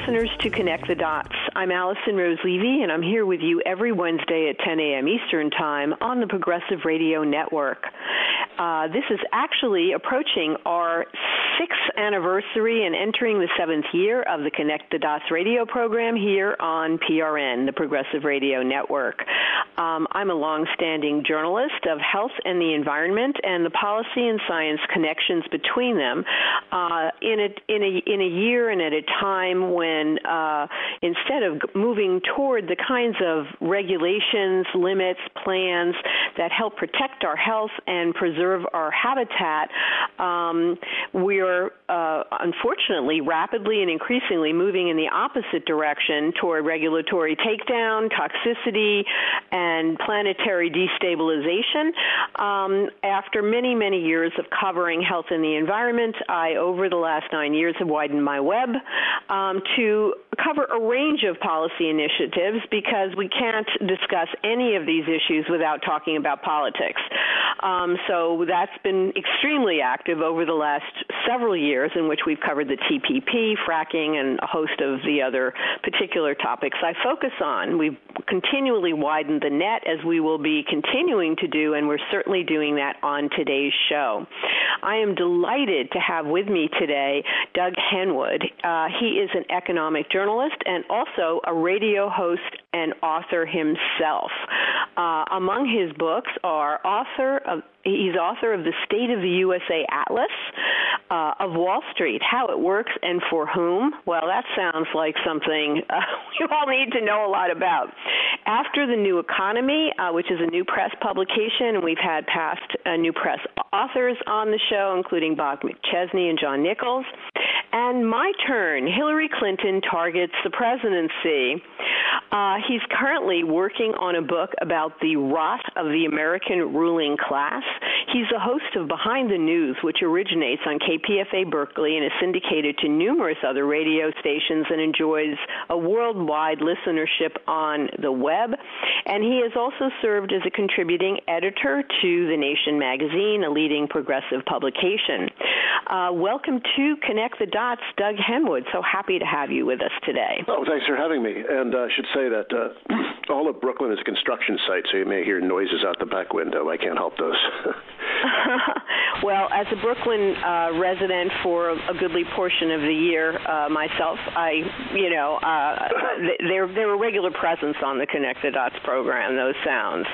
listeners to Connect the Dots. I'm Allison Rose Levy, and I'm here with you every Wednesday at 10 a.m. Eastern Time on the Progressive Radio Network. This is actually approaching our 6th anniversary and entering the 7th year of the Connect the Dots radio program here on PRN, the Progressive Radio Network. I'm a long-standing journalist of health and the environment and the policy and science connections between them in a year and at a time when instead of moving toward the kinds of regulations, limits, plans that help protect our health and preserve our habitat, we're unfortunately rapidly and increasingly moving in the opposite direction toward regulatory takedown, toxicity, and planetary destabilization. After many, many years of covering health and the environment, I, over the last 9 years, have widened my web to cover a range of policy initiatives because we can't discuss any of these issues without talking about politics. So that's been extremely active over the last several years in which we've covered the TPP, fracking, and a host of the other particular topics I focus on. We've continually widened the net, as we will be continuing to do, and we're certainly doing that on today's show. I am delighted to have with me today Doug Henwood. He is an economic journalist and also a radio host and author himself. Among his books are he's author of The State of the USA Atlas, of Wall Street, How It Works and For Whom. Well, that sounds like something you all need to know a lot about. After the New Economy, which is a New Press publication, and we've had past New Press authors on the show, including Bob McChesney and John Nichols. And My Turn, Hillary Clinton Targets the Presidency. He's currently working on a book about the rot of the American ruling class. He's the host of Behind the News, which originates on KPFA Berkeley and is syndicated to numerous other radio stations and enjoys a worldwide listenership on the web. And he has also served as a contributing editor to The Nation magazine, a leading progressive publication. Welcome to Connect the Dots, Doug Henwood. So happy to have you with us today. Oh, thanks for having me. And I should say that all of Brooklyn is a construction site, so you may hear noises out the back window. I can't help those. Well, as a Brooklyn resident for a goodly portion of the year myself, they're a regular presence on the Connect the Dots program, those sounds.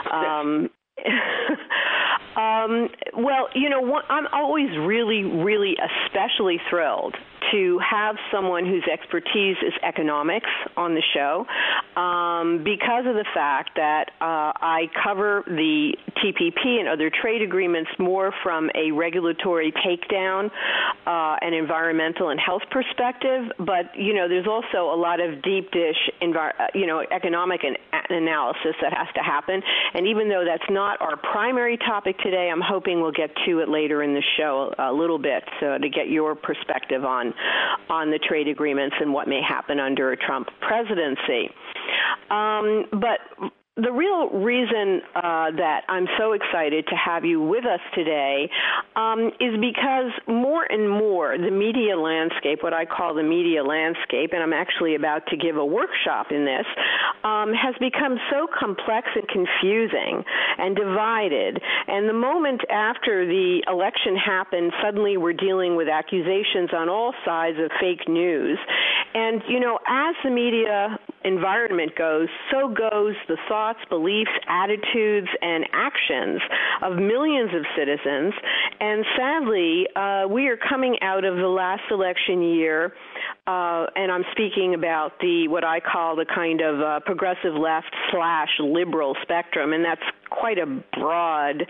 I'm always really, really especially thrilled to have someone whose expertise is economics on the show because of the fact that I cover the TPP and other trade agreements more from a regulatory takedown and environmental and health perspective. But, there's also a lot of deep dish, economic analysis that has to happen. And even though that's not our primary topic today, I'm hoping we'll get to it later in the show a little bit to get your perspective on the trade agreements and what may happen under a Trump presidency. But the real reason that I'm so excited to have you with us today is because more and more the media landscape, what I call the media landscape, and I'm actually about to give a workshop in this, has become so complex and confusing and divided. And the moment after the election happened, suddenly we're dealing with accusations on all sides of fake news. And, as the media environment goes, so goes the thoughts, beliefs, attitudes, and actions of millions of citizens. And sadly, we are coming out of the last election year, and I'm speaking about what I call the kind of progressive left / liberal spectrum, and that's quite a broad,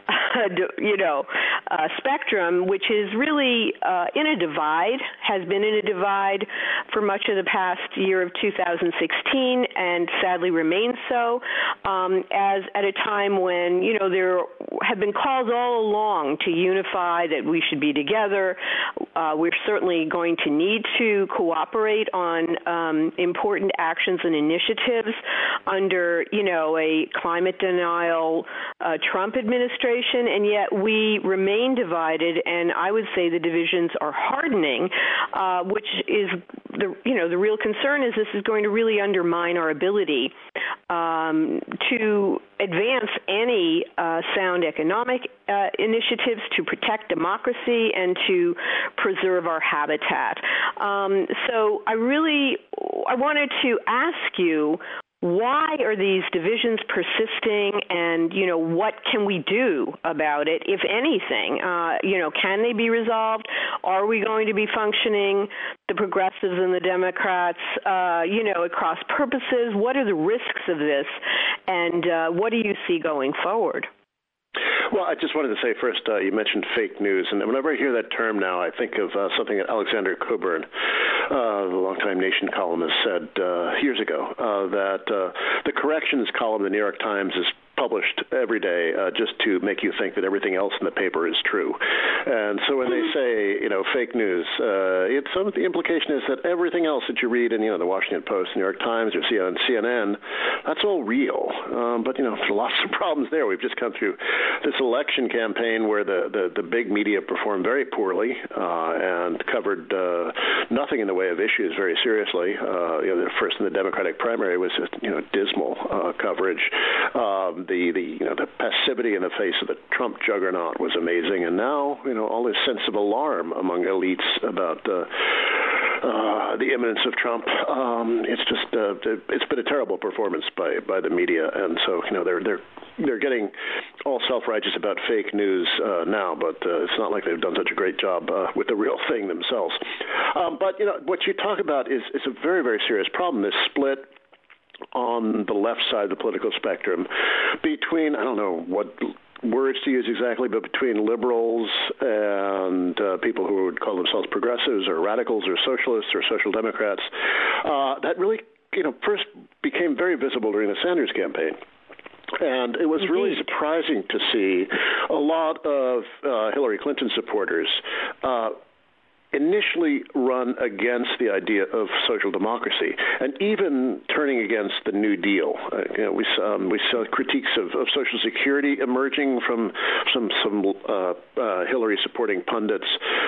spectrum, which is really in a divide, has been in a divide for much of the past year of 2016, and sadly remains so, as at a time when, there have been calls all along to unify, that we should be together. We're certainly going to need to cooperate on important actions and initiatives under, a climate denial Trump administration election, and yet we remain divided, and I would say the divisions are hardening, which is the real concern is this is going to really undermine our ability to advance any sound economic initiatives to protect democracy and to preserve our habitat. So I wanted to ask you, why are these divisions persisting, and, what can we do about it, if anything? Can they be resolved? Are we going to be functioning, the progressives and the Democrats, at cross purposes? What are the risks of this, and what do you see going forward? Well, I just wanted to say first, you mentioned fake news, and whenever I hear that term now, I think of something that Alexander Coburn, the longtime Nation columnist, said years ago, that the corrections column of the New York Times is published every day just to make you think that everything else in the paper is true. And so when they say, fake news, the implication is that everything else that you read in, the Washington Post, New York Times, or CNN, that's all real. But, there's lots of problems there. We've just come through this election campaign where the big media performed very poorly and covered nothing in the way of issues very seriously. The first in the Democratic primary was just, dismal coverage. The passivity in the face of the Trump juggernaut was amazing, and now all this sense of alarm among elites about the imminence of Trump. It's just it's been a terrible performance by the media, and so they're getting all self-righteous about fake news now, but it's not like they've done such a great job with the real thing themselves. But what you talk about is a very, very serious problem. This split on the left side of the political spectrum between, I don't know what words to use exactly, but between liberals and people who would call themselves progressives or radicals or socialists or social democrats, that really, first became very visible during the Sanders campaign. And it was really surprising to see a lot of Hillary Clinton supporters initially run against the idea of social democracy, and even turning against the New Deal. We saw critiques of Social Security emerging from some Hillary-supporting pundits,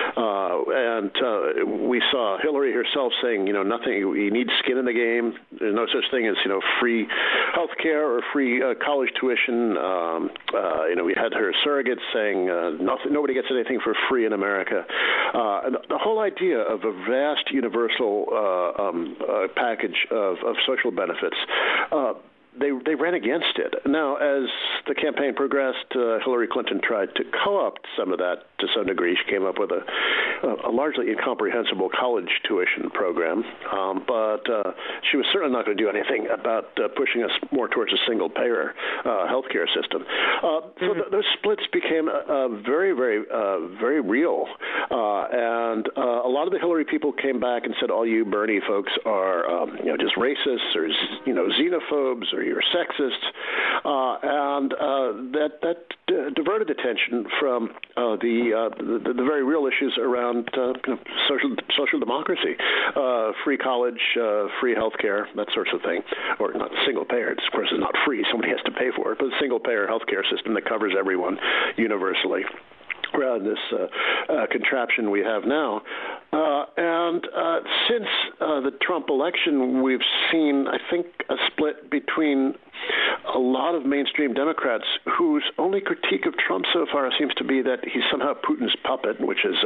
and we saw Hillary herself saying, nothing. You need skin in the game. There's no such thing as free health care or free college tuition. We had her surrogates saying nobody gets anything for free in America. And the whole idea of a vast universal package of social benefits, they ran against it. Now, as the campaign progressed, Hillary Clinton tried to co-opt some of that to some degree. She came up with a largely incomprehensible college tuition program, but she was certainly not going to do anything about pushing us more towards a single-payer healthcare system. So those splits became very, very, very real, and a lot of the Hillary people came back and said, all you Bernie folks are just racists or xenophobes or you're sexist, and that diverted attention from the very real issues around social democracy, free college, free health care, that sorts of thing, or not single payer. Of course, it's not free; somebody has to pay for it. But a single payer health care system that covers everyone universally, rather than this contraption we have now. And since the Trump election, we've seen, I think, a split between a lot of mainstream Democrats whose only critique of Trump so far seems to be that he's somehow Putin's puppet, which is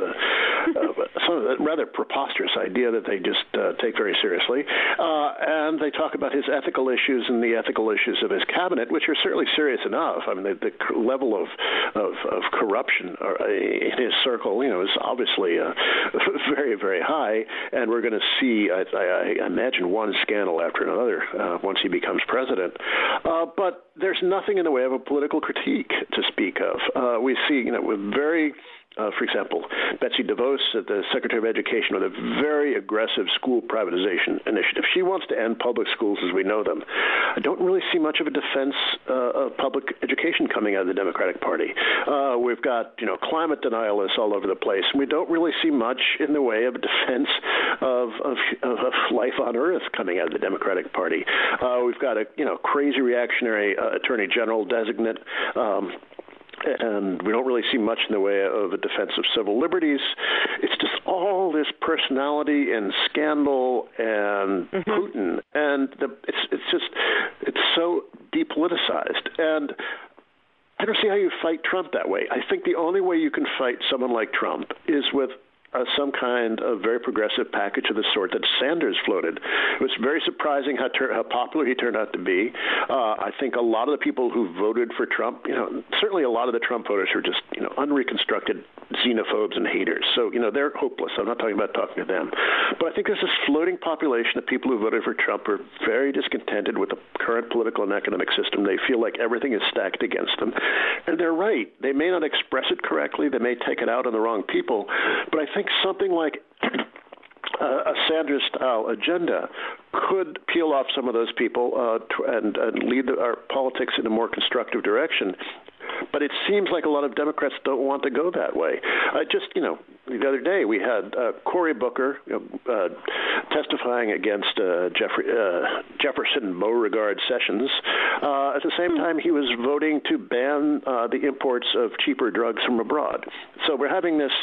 a rather preposterous idea that they just take very seriously. And they talk about his ethical issues and the ethical issues of his cabinet, which are certainly serious enough. I mean, the level of corruption in his circle, is obviously very, very high. And we're going to see, I imagine, one scandal after another once he becomes president. But there's nothing in the way of a political critique to speak of. We see, with very for example, Betsy DeVos, the Secretary of Education, with a very aggressive school privatization initiative. She wants to end public schools as we know them. I don't really see much of a defense of public education coming out of the Democratic Party. We've got, climate denialists all over the place, and we don't really see much in the way of a defense of life on Earth coming out of the Democratic Party. We've got a, crazy reactionary attorney general designate. and we don't really see much in the way of a defense of civil liberties. It's just all this personality and scandal and Putin, and it's so depoliticized. And I don't see how you fight Trump that way. I think the only way you can fight someone like Trump is with some kind of very progressive package of the sort that Sanders floated. It was very surprising how popular he turned out to be. I think a lot of the people who voted for Trump, certainly a lot of the Trump voters are just, unreconstructed xenophobes and haters. So, they're hopeless. I'm not talking about talking to them. But I think there's this floating population of people who voted for Trump are very discontented with the current political and economic system. They feel like everything is stacked against them. And they're right. They may not express it correctly. They may take it out on the wrong people. But I think something like a Sanders-style agenda could peel off some of those people and lead our politics in a more constructive direction. But it seems like a lot of Democrats don't want to go that way. The other day we had Cory Booker testifying against Jefferson Beauregard Sessions. At the same time, he was voting to ban the imports of cheaper drugs from abroad. So we're having this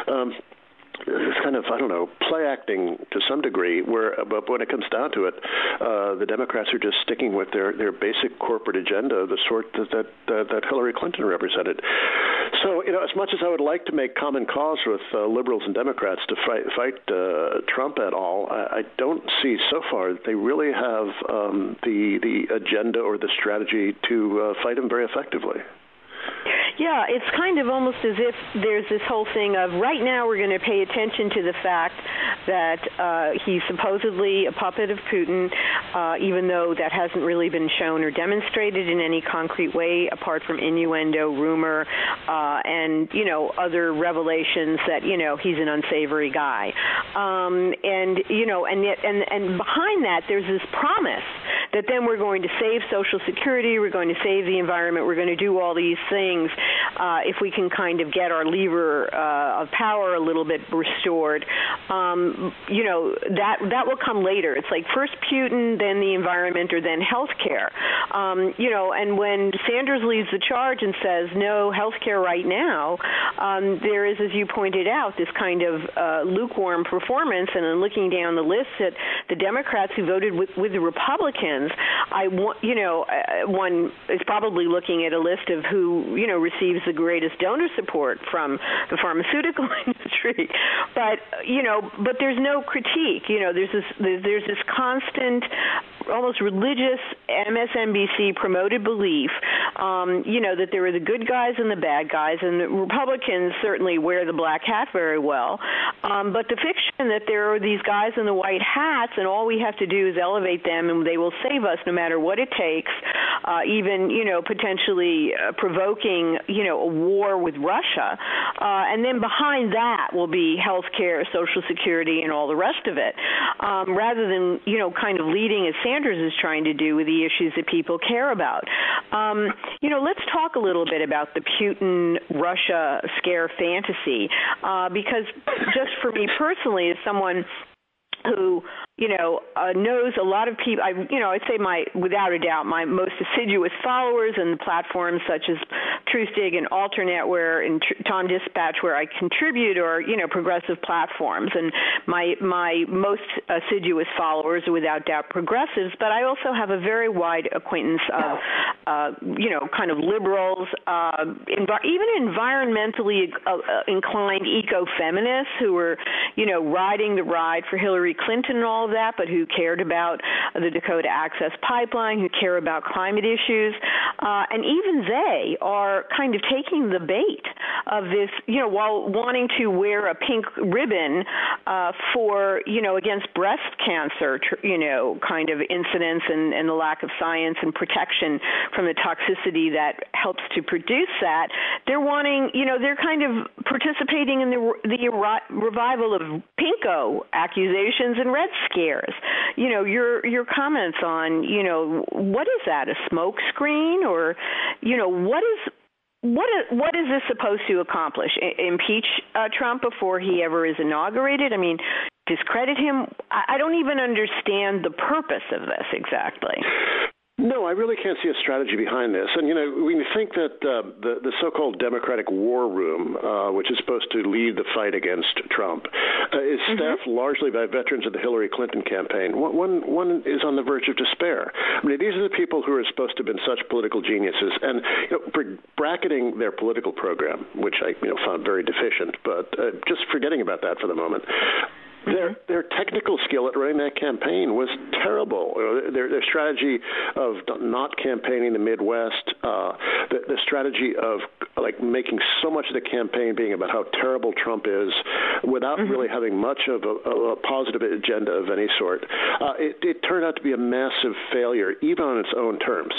kind of, play acting to some degree, but when it comes down to it, the Democrats are just sticking with their basic corporate agenda, the sort that Hillary Clinton represented. So, as much as I would like to make common cause with liberals and Democrats to fight Trump at all, I don't see so far that they really have the agenda or the strategy to fight him very effectively. Yeah, it's kind of almost as if there's this whole thing of right now we're going to pay attention to the fact that he's supposedly a puppet of Putin, even though that hasn't really been shown or demonstrated in any concrete way apart from innuendo, rumor, and, other revelations that, he's an unsavory guy. And behind that, there's this promise that then we're going to save Social Security, we're going to save the environment, we're going to do all these things if we can kind of get our lever of power a little bit restored. That will come later. It's like first Putin, then the environment, or then health care. And when Sanders leads the charge and says no health care right now, there is, as you pointed out, this kind of lukewarm performance. And then looking down the list at the Democrats who voted with the Republicans, one is probably looking at a list of who, receives the greatest donor support from the pharmaceutical industry. But there's no critique. There's this constant, almost religious MSNBC promoted belief, that there are the good guys and the bad guys, and the Republicans certainly wear the black hat very well. But the fiction that there are these guys in the white hats, and all we have to do is elevate them, and they will save us no matter what it takes, even potentially provoking a war with Russia, and then behind that will be health care, Social Security, and all the rest of it, rather than kind of leading as Sanders is trying to do with the issues that people care about. Let's talk a little bit about the Putin-Russia scare fantasy, because just for me personally, as someone who knows a lot of people. I'd say without a doubt, my most assiduous followers and platforms such as Truthdig and Alternet, and Tom Dispatch, where I contribute, or progressive platforms. And my most assiduous followers are without doubt progressives, but I also have a very wide acquaintance of kind of liberals, even environmentally inclined eco-feminists who were riding the ride for Hillary Clinton and all of that, but who cared about the Dakota Access Pipeline, who care about climate issues, and even they are kind of taking the bait of this, while wanting to wear a pink ribbon for, against breast cancer, kind of incidents and the lack of science and protection from the toxicity that helps to produce that. They're wanting, they're kind of participating in the revival of pinko accusations and red scares. Your comments on, what is that, a smoke screen, or, what is this supposed to accomplish? Impeach Trump before he ever is inaugurated? I mean, discredit him? I don't even understand the purpose of this exactly. No, I really can't see a strategy behind this. And, when you think that the so-called Democratic War Room, which is supposed to lead the fight against Trump, is staffed largely by veterans of the Hillary Clinton campaign, one is on the verge of despair. I mean, these are the people who are supposed to have been such political geniuses. And, bracketing their political program, which I found very deficient, but just forgetting about that for the moment, Their technical skill at running that campaign was terrible. Their strategy of not campaigning the Midwest, the strategy of making so much of the campaign being about how terrible Trump is without really having much of a positive agenda of any sort. It turned out to be a massive failure, even on its own terms.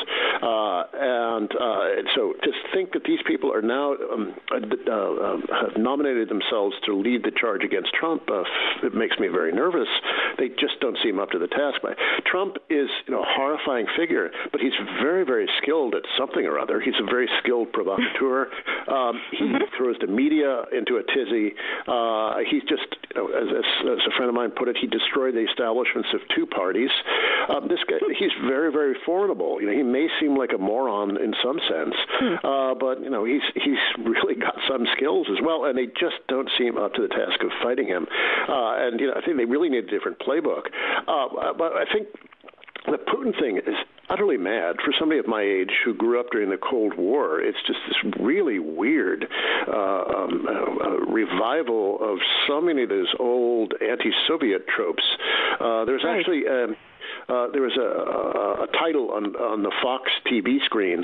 So to think that these people are now have nominated themselves to lead the charge against Trump, it makes me very nervous. They just don't seem up to the task. Trump is a horrifying figure, but he's very, very skilled at something or other. He's a very skilled provocateur. He throws the media into a tizzy. He's just, as a friend of mine put it, he destroyed the establishments of two parties. This guy, he's very, very formidable. He may seem like a moron in some sense, but he's really got some skills as well, and they just don't seem up to the task of fighting him. And I think they really need a different playbook. But I think the Putin thing is utterly mad for somebody of my age who grew up during the Cold War. It's just this really weird revival of so many of those old anti-Soviet tropes. There's actually there was a title on the Fox TV screen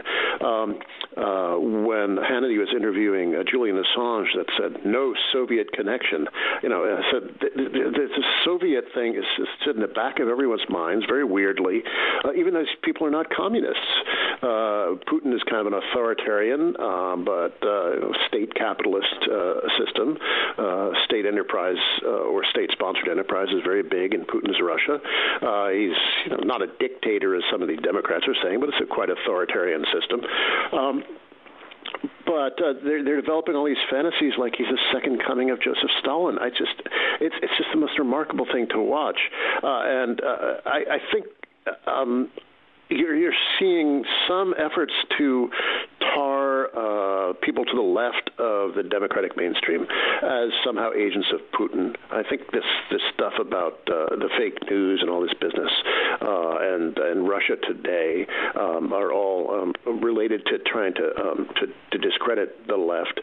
when Hannity was interviewing Julian Assange that said, "No Soviet connection." So the Soviet thing is just in the back of everyone's minds very weirdly, even though these people are not communists. Putin is kind of an authoritarian, but state capitalist system. State enterprise or state-sponsored enterprise is very big in Putin's Russia. He's not a dictator, as some of the Democrats are saying, but it's a quite authoritarian system. But they're developing all these fantasies like he's a second coming of Joseph Stalin. It's just the most remarkable thing to watch. And I think you're seeing some efforts to tar people to the left of the Democratic mainstream as somehow agents of Putin. I think this stuff about the fake news and all this business and Russia Today are all related to trying to discredit the left.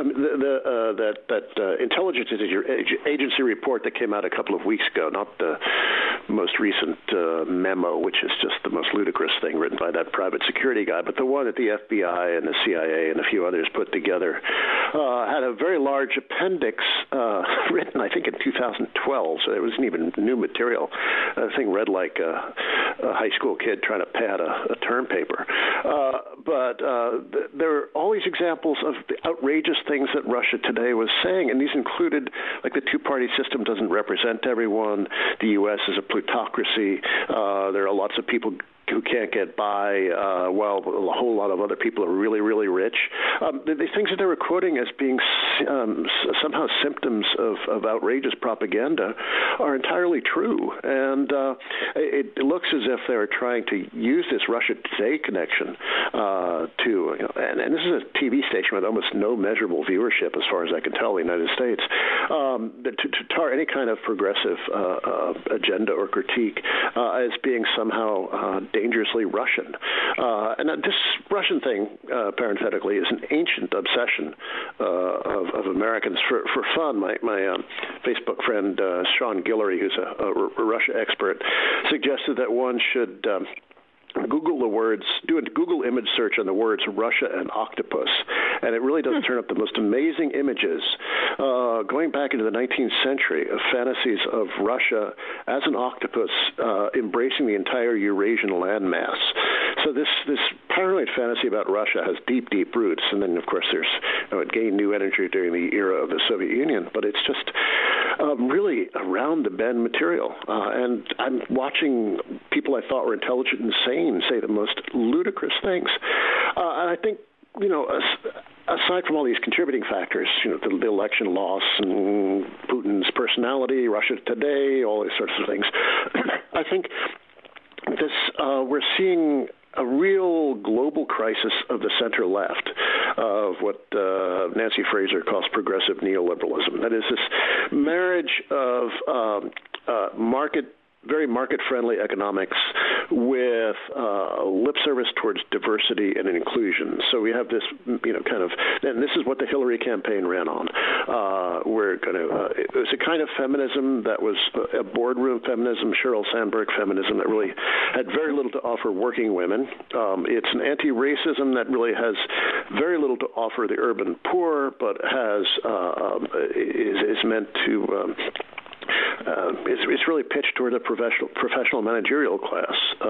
That intelligence agency report that came out a couple of weeks ago, not the most recent memo, which is just the most ludicrous thing written by that private security guy, but the one that the FBI and the CIA and a few others put together had a very large appendix written, I think, in 2012, so it wasn't even new material. The thing read like a high school kid trying to pad a term paper. But there are all these examples of the outrageous things that Russia Today was saying, and these included, like, the two-party system doesn't represent everyone, the U.S. is a plutocracy, there are lots of people who can't get by, while a whole lot of other people are really, really rich. The things that they were quoting as being somehow symptoms of outrageous propaganda are entirely true. And it looks as if they're trying to use this Russia Today connection and this is a TV station with almost no measurable viewership as far as I can tell in the United States, to tar any kind of progressive agenda or critique as being somehow dangerously Russian. And this Russian thing, parenthetically, is an ancient obsession of Americans for fun. My Facebook friend, Sean Guillory, who's a Russia expert, suggested that one should Google the words, do a Google image search on the words Russia and octopus, and it really does turn up the most amazing images going back into the 19th century of fantasies of Russia as an octopus embracing the entire Eurasian landmass. So this paranoid fantasy about Russia has deep, deep roots, and then, of course, it gained new energy during the era of the Soviet Union, but it's just really around-the-bend material. And I'm watching people I thought were intelligent and sane say the most ludicrous things. And I think, aside from all these contributing factors, the election loss and Putin's personality, Russia Today, all these sorts of things, I think we're seeing a real global crisis of the center left, of what Nancy Fraser calls progressive neoliberalism. That is this marriage of very market-friendly economics with lip service towards diversity and inclusion. So we have this, kind of, and this is what the Hillary campaign ran on. It was a kind of feminism that was a boardroom feminism, Sheryl Sandberg feminism that really had very little to offer working women. It's an anti-racism that really has very little to offer the urban poor, but is meant to. It's really pitched toward a professional managerial class.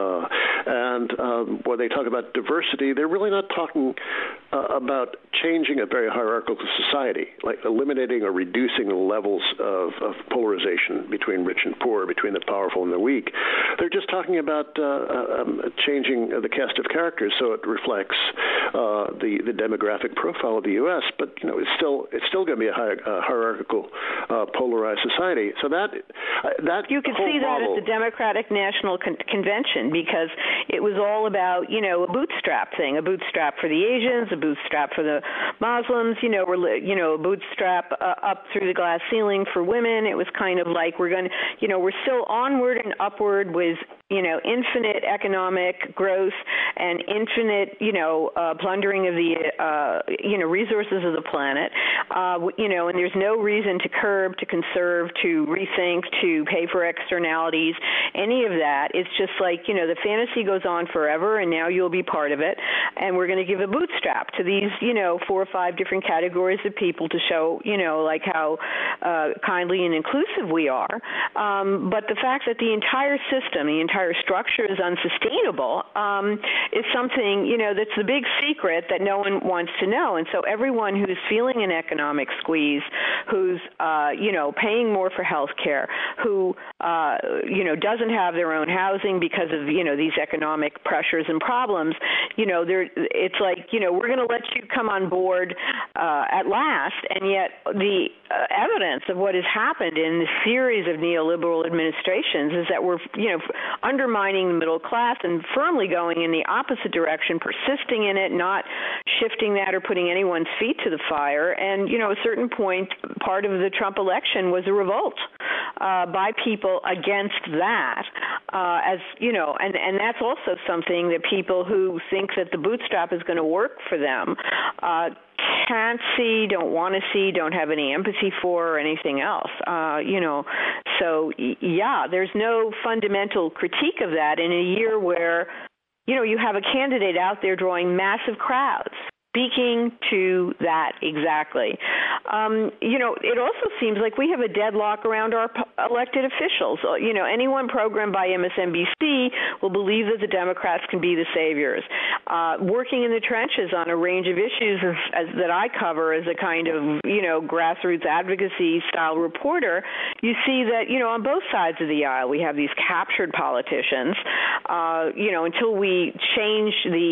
And when they talk about diversity, they're really not talking about changing a very hierarchical society, like eliminating or reducing the levels of polarization between rich and poor, between the powerful and the weak. They're just talking about changing the cast of characters so it reflects the demographic profile of the U.S., but it's still going to be a hierarchical, polarized society. So that you could see that at the Democratic National Convention, because it was all about a bootstrap thing, a bootstrap for the Asians, a bootstrap for the Muslims, a bootstrap up through the glass ceiling for women. It was kind of like we're still onward and upward with infinite economic growth and infinite plundering of the resources of the planet, and there's no reason to curb, to conserve, to rethink, to pay for externalities, any of that. It's just like the fantasy goes on forever, and now you'll be part of it, and we're going to give a bootstrap to these 4 or 5 different categories of people to show like how kindly and inclusive we are. But the fact that the entire system, the entire structure is unsustainable is something that's the big secret that no one wants to know. And so everyone who's feeling an economic squeeze, who's paying more for health care, who doesn't have their own housing because of these economic pressures and problems, it's like we're going to let you come on board at last, and yet the evidence of what has happened in this series of neoliberal administrations is that we're undermining the middle class and firmly going in the opposite direction, persisting in it, not shifting that or putting anyone's feet to the fire. And a certain point, part of the Trump election was a revolt by people against that, and that's also something that people who think that the bootstrap is going to work for them can't see, don't want to see, don't have any empathy for, or anything else. So there's no fundamental critique of that in a year where you have a candidate out there drawing massive crowds, speaking to that exactly. It also seems like we have a deadlock around our elected officials. Anyone programmed by MSNBC will believe that the Democrats can be the saviors. Working in the trenches on a range of issues that I cover as a kind of, grassroots advocacy style reporter, you see that, on both sides of the aisle, we have these captured politicians, until we change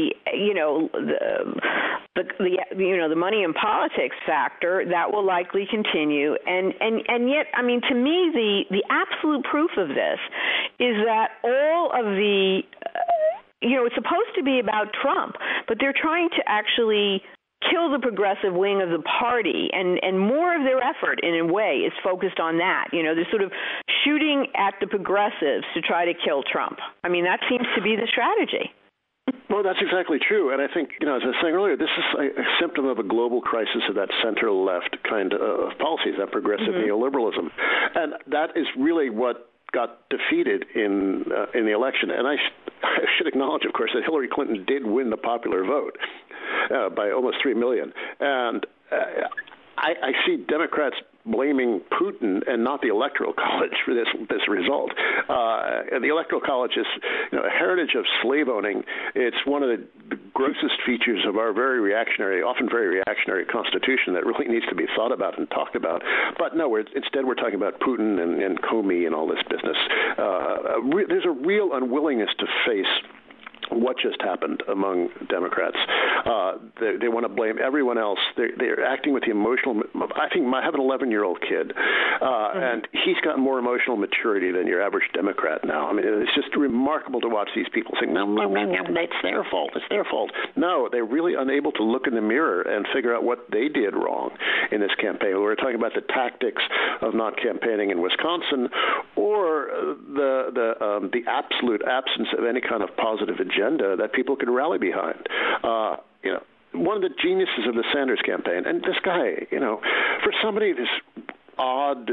the money in politics factor, that will likely continue. And yet, to me, the absolute proof of this is that all of the, it's supposed to be about Trump, but they're trying to actually kill the progressive wing of the party, and more of their effort, in a way, is focused on that. They're sort of shooting at the progressives to try to kill Trump. That seems to be the strategy. Well, that's exactly true. And I think, as I was saying earlier, this is a symptom of a global crisis of that center-left kind of policies, that progressive neoliberalism. And that is really what got defeated in the election. And I should acknowledge, of course, that Hillary Clinton did win the popular vote by almost 3 million. And I see Democrats blaming Putin and not the Electoral College for this result. And the Electoral College is a heritage of slave owning. It's one of the grossest features of our often very reactionary Constitution that really needs to be thought about and talked about. But no, instead we're talking about Putin and Comey and all this business. There's a real unwillingness to face what just happened among Democrats. They want to blame everyone else. They're acting with the emotional. I think I have an 11-year-old kid, and he's got more emotional maturity than your average Democrat now. I mean, it's just remarkable to watch these people saying, no, it's their fault. It's their fault. No, they're really unable to look in the mirror and figure out what they did wrong in this campaign. We're talking about the tactics of not campaigning in Wisconsin, or the absolute absence of any kind of positive agenda that people could rally behind. One of the geniuses of the Sanders campaign, and this guy, for somebody this odd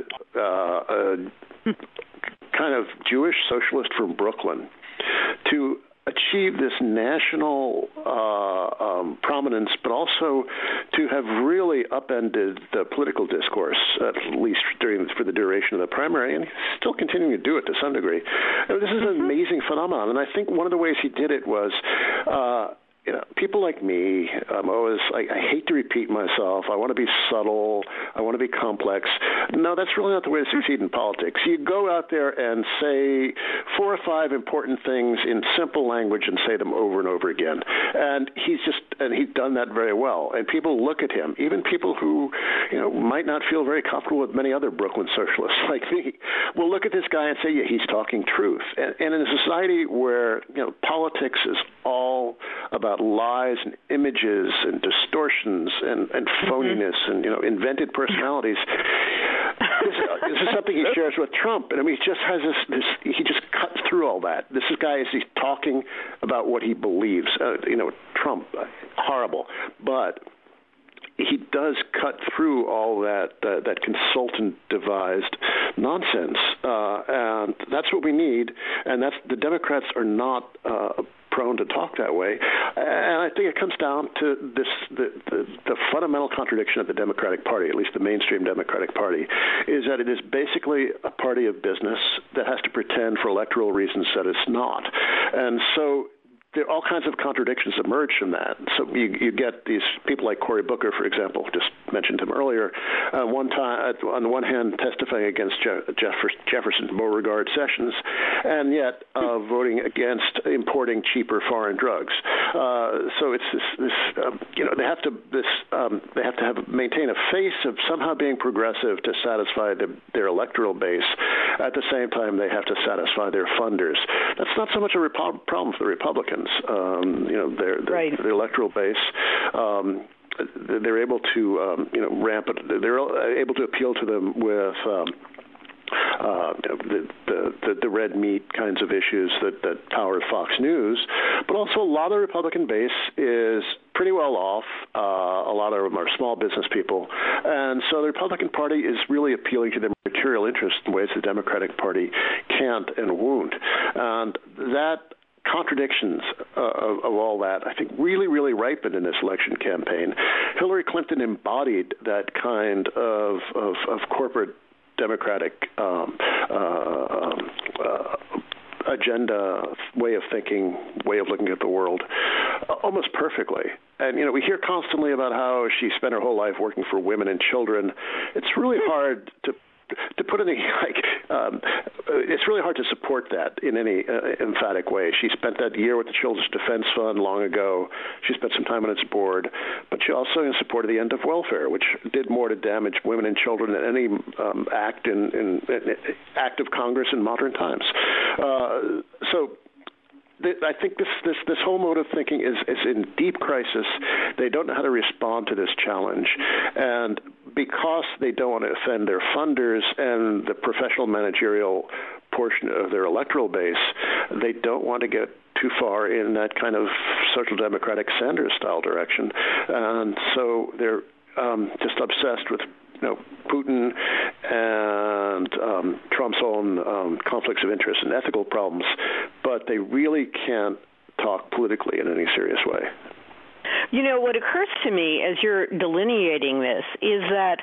kind of Jewish socialist from Brooklyn to achieve this national prominence, but also to have really upended the political discourse, at least for the duration of the primary, and he's still continuing to do it to some degree. This is an amazing phenomenon, and I think one of the ways he did it was people like me, I hate to repeat myself. I want to be subtle. I want to be complex. No, that's really not the way to succeed in politics. You go out there and say 4 or 5 important things in simple language and say them over and over again. And he's done that very well. And people look at him, even people who, might not feel very comfortable with many other Brooklyn socialists like me, will look at this guy and say, yeah, he's talking truth. And in a society where, politics is all about lies and images and distortions and phoniness and invented personalities. This is something he shares with Trump, and he just has this. He just cuts through all that. This guy he's talking about what he believes. Trump, horrible, but he does cut through all that consultant-devised nonsense, and that's what we need. And the Democrats are not prone to talk that way, and I think it comes down to the fundamental contradiction of the Democratic Party, at least the mainstream Democratic Party, is that it is basically a party of business that has to pretend for electoral reasons that it's not, and so there are all kinds of contradictions emerge from that. So you get these people like Cory Booker, for example, just mentioned him earlier, on the one hand testifying against Jefferson's Beauregard Sessions, and yet voting against importing cheaper foreign drugs. So it's they have to maintain a face of somehow being progressive to satisfy their electoral base. At the same time, they have to satisfy their funders. That's not so much a problem for the Republicans. Their electoral base. They're able to ramp it. They're able to appeal to them with the red meat kinds of issues that power Fox News, but also a lot of the Republican base is pretty well off. A lot of them are small business people, and so the Republican Party is really appealing to their material interests in ways the Democratic Party can't and won't, and that contradictions of all that, I think, really, really ripened in this election campaign. Hillary Clinton embodied that kind of corporate Democratic agenda, way of thinking, way of looking at the world, almost perfectly. And, we hear constantly about how she spent her whole life working for women and children. It's really hard to put any, it's really hard to support that in any emphatic way. She spent that year with the Children's Defense Fund long ago. She spent some time on its board, but she also supported the end of welfare, which did more to damage women and children than any act of Congress in modern times. So I think this whole mode of thinking is in deep crisis. They don't know how to respond to this challenge. And because they don't want to offend their funders and the professional managerial portion of their electoral base, they don't want to get too far in that kind of social democratic Sanders-style direction. And so they're just obsessed with Putin and Trump's own conflicts of interest and ethical problems, but they really can't talk politically in any serious way. What occurs to me as you're delineating this is that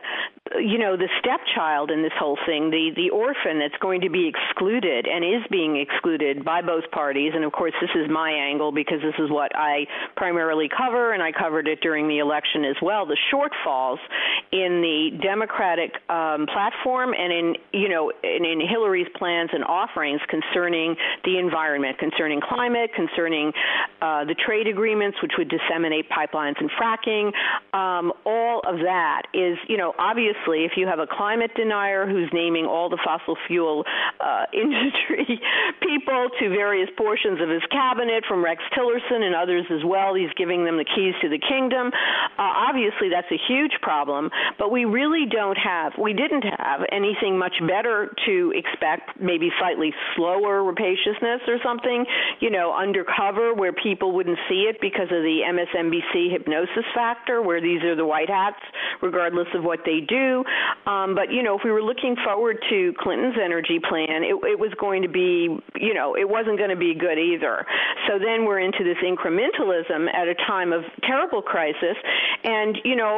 the stepchild in this whole thing, the orphan that's going to be excluded and is being excluded by both parties. And, of course, this is my angle because this is what I primarily cover, and I covered it during the election as well, the shortfalls in the Democratic platform and in Hillary's plans and offerings concerning the environment, concerning climate, concerning the trade agreements, which would disseminate pipelines and fracking. All of that is, obviously, if you have a climate denier who's naming all the fossil fuel industry people to various portions of his cabinet, from Rex Tillerson and others as well, he's giving them the keys to the kingdom. Obviously, that's a huge problem, but we didn't have anything much better to expect, maybe slightly slower rapaciousness or something, undercover where people wouldn't see it because of the MSNBC hypnosis factor, where these are the white hats, regardless of what they do. But, if we were looking forward to Clinton's energy plan, it was going to be, it wasn't going to be good either. So then we're into this incrementalism at a time of terrible crisis. And,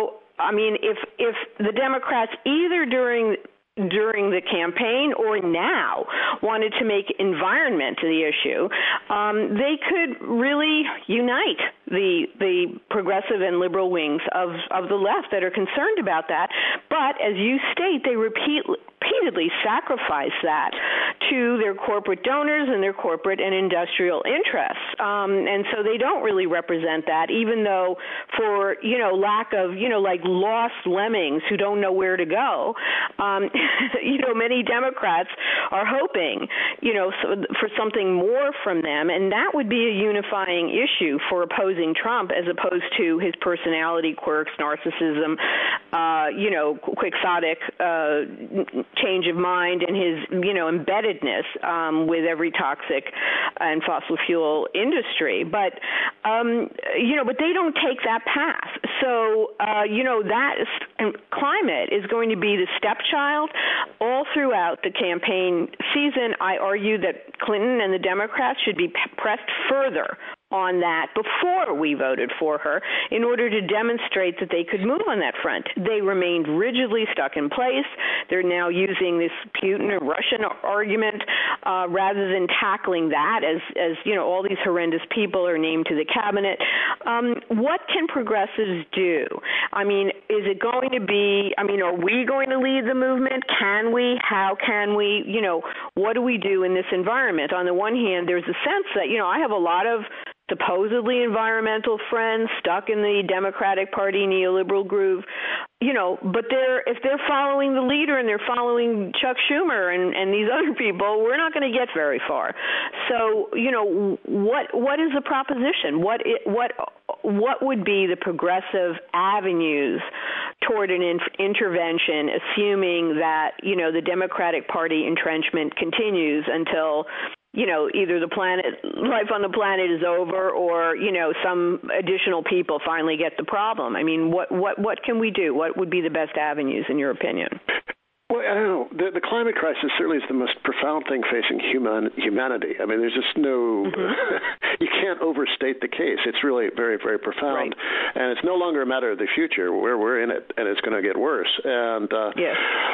if the Democrats either during the campaign or now wanted to make environment the issue, they could really unite the progressive and liberal wings of the left that are concerned about that. But as you state, they repeatedly sacrifice that to their corporate donors and their corporate and industrial interests. And so they don't really represent that, even though for, lack of, like lost lemmings who don't know where to go, many Democrats are hoping, for something more from them. And that would be a unifying issue for opposing Trump, as opposed to his personality quirks, narcissism, quixotic change of mind, and his, embeddedness with every toxic and fossil fuel industry. But, but they don't take that path. So, climate is going to be the stepchild all throughout the campaign season. I argue that Clinton and the Democrats should be pressed further on that before we voted for her in order to demonstrate that they could move on that front. They remained rigidly stuck in place. They're now using this Putin or Russian argument rather than tackling that as all these horrendous people are named to the cabinet. What can progressives do? Is it going to be, are we going to lead the movement? Can we? How can we? What do we do in this environment? On the one hand, there's a sense that, I have a lot of supposedly environmental friends stuck in the Democratic Party neoliberal groove, but if they're following the leader and they're following Chuck Schumer and these other people, we're not going to get very far. So, what is the proposition? What would be the progressive avenues toward an intervention, assuming that, the Democratic Party entrenchment continues until either life on the planet is over, or, some additional people finally get the problem? What can we do? What would be the best avenues, in your opinion? Well, I don't know. The climate crisis certainly is the most profound thing facing humanity. There's just no, you can't overstate the case. It's really very, very profound. Right. And it's no longer a matter of the future. We're in it, and it's going to get worse. And yes.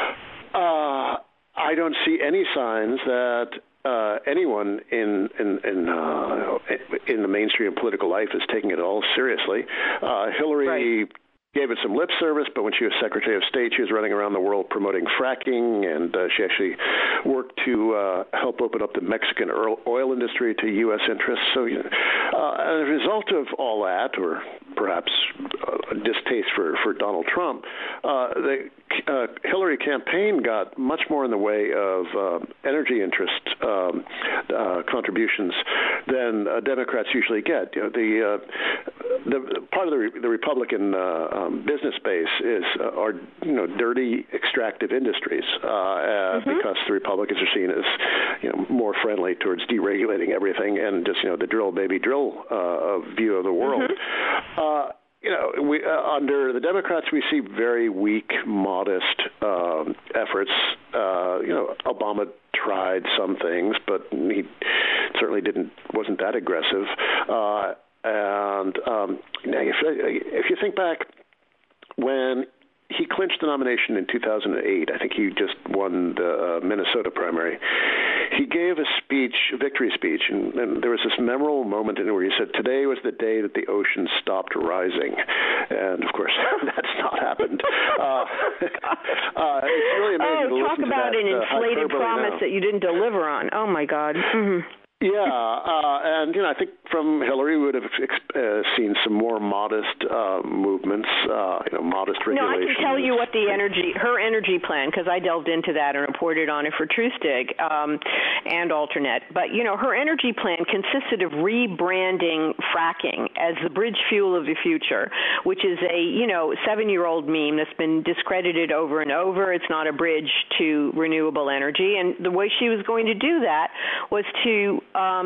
I don't see any signs that anyone in the mainstream political life is taking it all seriously. Hillary gave it some lip service, but when she was Secretary of State, she was running around the world promoting fracking, and she actually worked to help open up the Mexican oil industry to U.S. interests. So as a result of all that, or perhaps a distaste for Donald Trump, the Hillary campaign got much more in the way of energy interest contributions than Democrats usually get. The part of the Republican business base are dirty extractive industries because the Republicans are seen as more friendly towards deregulating everything and just the drill baby drill view of the world. Under the Democrats, we see very weak, modest efforts. Obama tried some things, but he certainly wasn't that aggressive. And if you think back when he clinched the nomination in 2008. I think he just won the Minnesota primary. He gave a victory speech, and there was this memorable moment in it where he said, "Today was the day that the ocean stopped rising." And, of course, that's not happened. It's really amazing to listen talk about to that, an inflated promise that you didn't deliver on. Oh, my God. Mm-hmm. Yeah, and I think from Hillary we would have seen some more modest movements, modest regulations. No, I can tell you what her energy plan, because I delved into that and reported on it for TruthStig and Alternet. But her energy plan consisted of rebranding fracking as the bridge fuel of the future, which is a 7-year-old meme that's been discredited over and over. It's not a bridge to renewable energy, and the way she was going to do that was to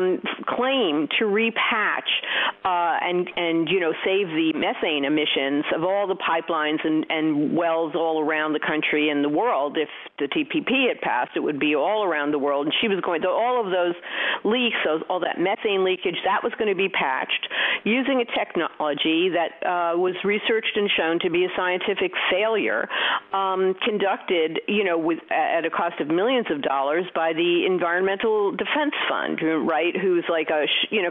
claim to repatch and save the methane emissions of all the pipelines and wells all around the country and the world. If the TPP had passed, it would be all around the world. And she was going to all of those leaks, all that methane leakage, that was going to be patched using a technology that was researched and shown to be a scientific failure, conducted at a cost of millions of dollars by the Environmental Defense Fund, right, who's like a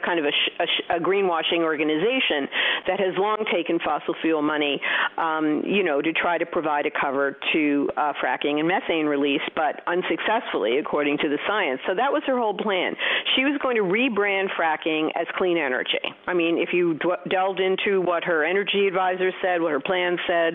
greenwashing organization that has long taken fossil fuel money, to try to provide a cover to fracking and methane release, but unsuccessfully, according to the science. So that was her whole plan. She was going to rebrand fracking as clean energy. I mean, if you delved into what her energy advisor said, what her plan said,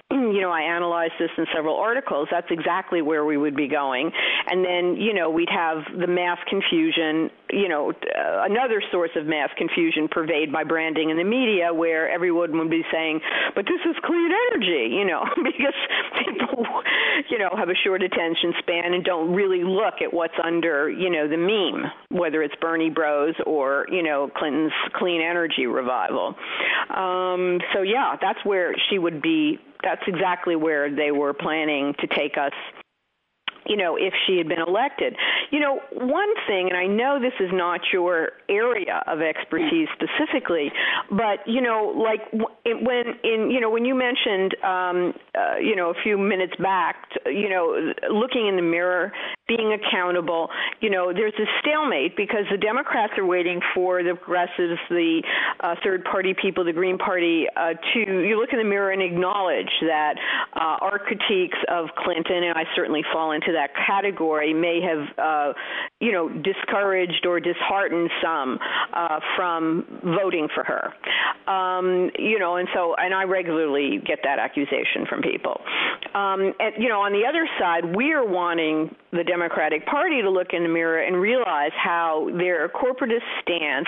I analyzed this in several articles. That's exactly where we would be going. And then, we'd have the mass confusion, another source of mass confusion purveyed by branding in the media, where everyone would be saying, but this is clean energy, because people, have a short attention span and don't really look at what's under, the meme, whether it's Bernie Bros or, Clinton's clean energy revival. So, yeah, that's where she would be. That's exactly where they were planning to take us, if she had been elected. One thing, and I know this is not your area of expertise specifically, but, when you mentioned, a few minutes back, looking in the mirror, being accountable, there's a stalemate because the Democrats are waiting for the progressives, the third-party people, the Green Party, you look in the mirror and acknowledge that our critiques of Clinton, and I certainly fall into that category, may have, discouraged or disheartened some from voting for her. And I regularly get that accusation from people. On the other side, we are wanting the Democratic Party to look in the mirror and realize how their corporatist stance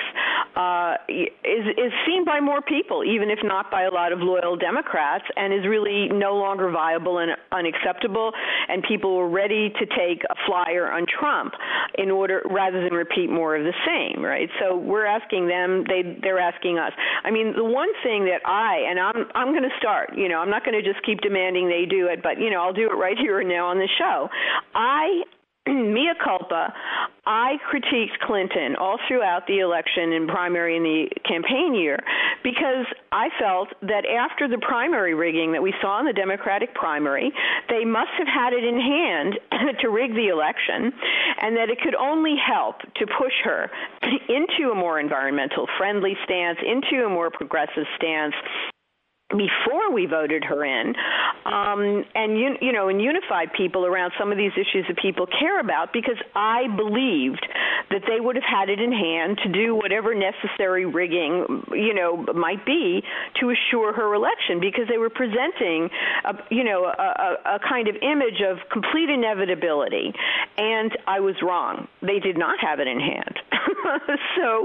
is seen by more people, even if not by a lot of loyal Democrats, and is really no longer viable and unacceptable, and people were ready to take a flyer on Trump rather than repeat more of the same, right? So we're asking them, they're asking us. I mean, the one thing that I'm going to start, I'm not going to just keep demanding they do it, but, I'll do it right here and now on the show. Mea culpa, I critiqued Clinton all throughout the election and primary in the campaign year because I felt that after the primary rigging that we saw in the Democratic primary, they must have had it in hand to rig the election, and that it could only help to push her into a more environmental friendly stance, into a more progressive stance, before we voted her in, and unified people around some of these issues that people care about, because I believed that they would have had it in hand to do whatever necessary rigging, might be to assure her election, because they were presenting, a kind of image of complete inevitability, and I was wrong. They did not have it in hand. So,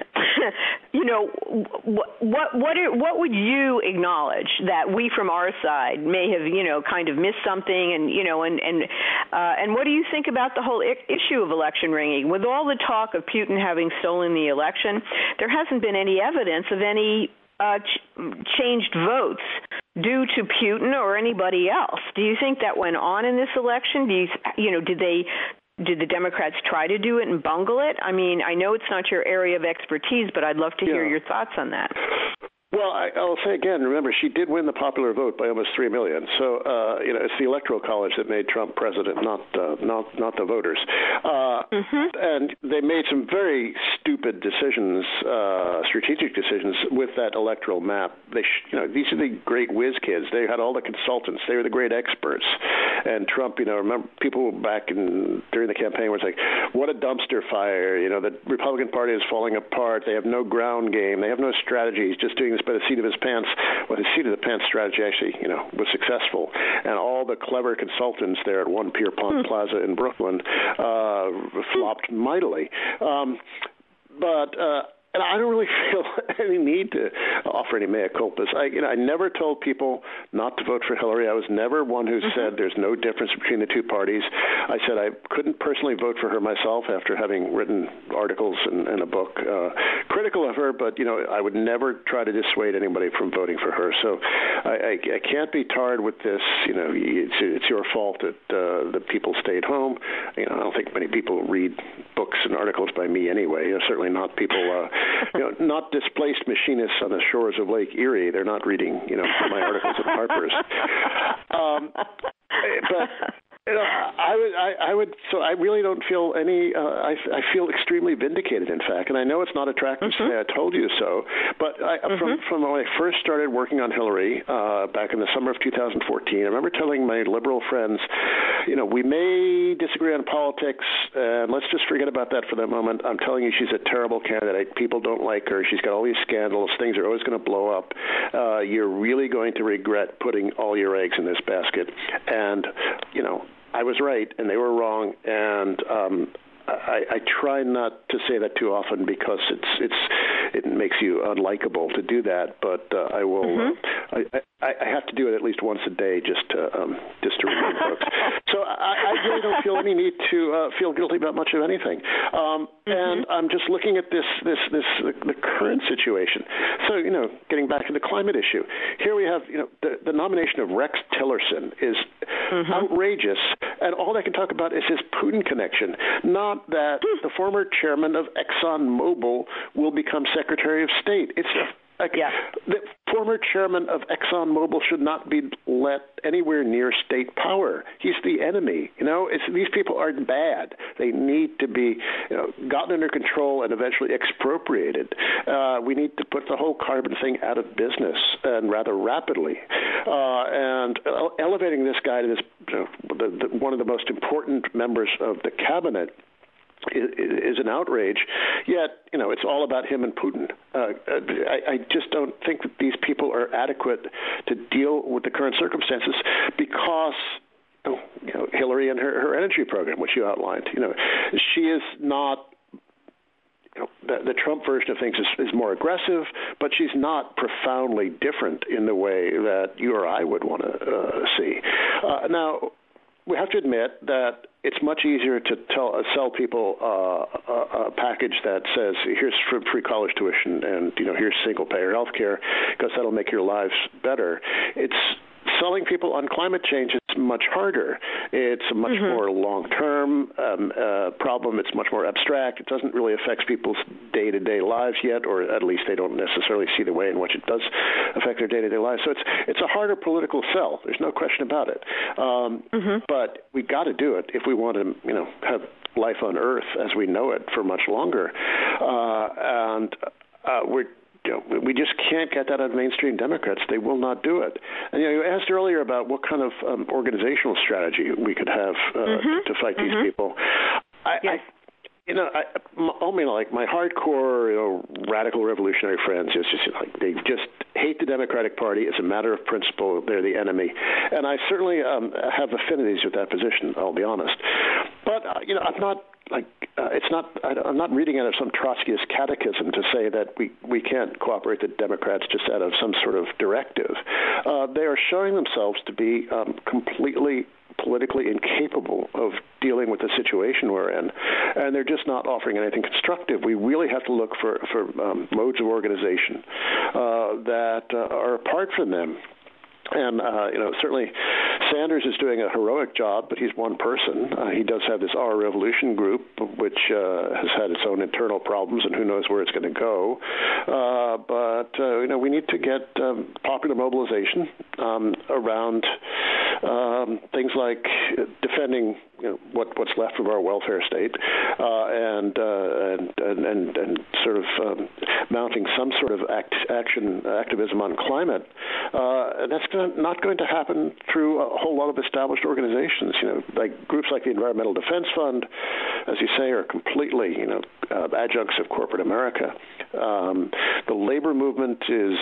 what would you acknowledge that we from our side may have, kind of missed something, and what do you think about the whole issue of election rigging? With all the talk of Putin having stolen the election, there hasn't been any evidence of any changed votes due to Putin or anybody else. Do you think that went on in this election? Did the Democrats try to do it and bungle it? I mean, I know it's not your area of expertise, but I'd love to hear your thoughts on that. Well, I'll say again, remember, she did win the popular vote by almost 3 million. So, it's the Electoral College that made Trump president, not the voters. And they made some very stupid decisions, strategic decisions with that electoral map. These are the great whiz kids. They had all the consultants. They were the great experts. And Trump, remember people back during the campaign was like, what a dumpster fire. The Republican Party is falling apart. They have no ground game. They have no strategy. He's just doing this by the seat of his pants. Well, his seat of the pants strategy actually, was successful. And all the clever consultants there at One Pierpont Plaza in Brooklyn flopped mightily. And I don't really feel any need to offer any mea culpas. I never told people not to vote for Hillary. I was never one who said there's no difference between the two parties. I said I couldn't personally vote for her myself after having written articles and a book critical of her, but, I would never try to dissuade anybody from voting for her. So I can't be tarred with this, it's your fault that the people stayed home. I don't think many people read books and articles by me anyway. Certainly not people... not displaced machinists on the shores of Lake Erie. They're not reading, my articles at Harper's. So I really don't feel any, I feel extremely vindicated, in fact, and I know it's not attractive to say I told you so, but from when I first started working on Hillary back in the summer of 2014, I remember telling my liberal friends, we may disagree on politics, and let's just forget about that for the moment. I'm telling you, she's a terrible candidate. People don't like her. She's got all these scandals. Things are always going to blow up. You're really going to regret putting all your eggs in this basket. And, I was right, and they were wrong, and I try not to say that too often because it makes you unlikable to do that. But I will. I have to do it at least once a day just to remind folks. So I really don't feel any need to feel guilty about much of anything. And I'm just looking at the current situation. So getting back to the climate issue, here we have the nomination of Rex Tillerson is outrageous, and all they can talk about is his Putin connection, not that the former chairman of ExxonMobil will become Secretary of State. It's the former chairman of ExxonMobil should not be let anywhere near state power. He's the enemy. These people are bad. They need to be gotten under control and eventually expropriated. We need to put the whole carbon thing out of business, and rather rapidly. And elevating this guy to this one of the most important members of the cabinet is an outrage, yet, it's all about him and Putin. I just don't think that these people are adequate to deal with the current circumstances because Hillary and her energy program, which you outlined, she is not the Trump version of things is more aggressive, but she's not profoundly different in the way that you or I would want to see. Now, we have to admit that it's much easier to sell people a package that says, here's free college tuition and, here's single-payer health care because that'll make your lives better. It's selling people on climate change is much harder. It's a much more long-term problem. It's much more abstract. It doesn't really affect people's day-to-day lives yet, or at least they don't necessarily see the way in which it does affect their day-to-day lives. So it's a harder political sell. There's no question about it. But we got to do it if we want to, have life on Earth as we know it for much longer. We just can't get that out of mainstream Democrats. They will not do it. And you asked earlier about what kind of organizational strategy we could have to fight these people. My hardcore, radical revolutionary friends is just they just hate the Democratic Party as a matter of principle. They're the enemy, and I certainly have affinities with that position. I'll be honest, but I'm not. I'm not reading out of some Trotskyist catechism to say that we can't cooperate with the Democrats just out of some sort of directive. They are showing themselves to be completely politically incapable of dealing with the situation we're in, and they're just not offering anything constructive. We really have to look for modes of organization that are apart from them. And, certainly Sanders is doing a heroic job, but he's one person. He does have this Our Revolution group, which has had its own internal problems, and who knows where it's going to go. But we need to get popular mobilization around things like defending what's left of our welfare state, and sort of mounting some sort of activism on climate. And that's not going to happen through a whole lot of established organizations. Like groups like the Environmental Defense Fund, as you say, are completely adjuncts of corporate America. The labor movement is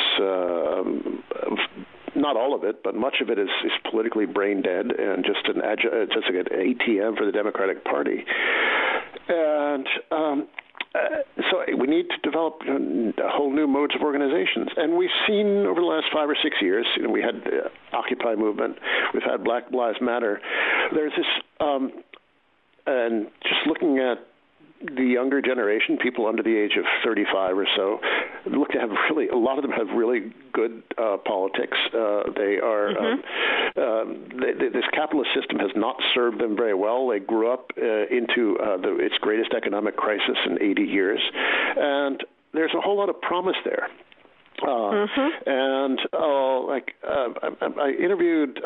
not all of it, but much of it is politically brain dead and just like an ATM for the Democratic Party. And so we need to develop whole new modes of organizations. And we've seen over the last 5 or 6 years, we had the Occupy movement, we've had Black Lives Matter. There's this, and just looking at the younger generation, people under the age of 35 or so, look to have really, a lot of them have really good politics. They are, this capitalist system has not served them very well. They grew up into its greatest economic crisis in 80 years. And there's a whole lot of promise there. And I interviewed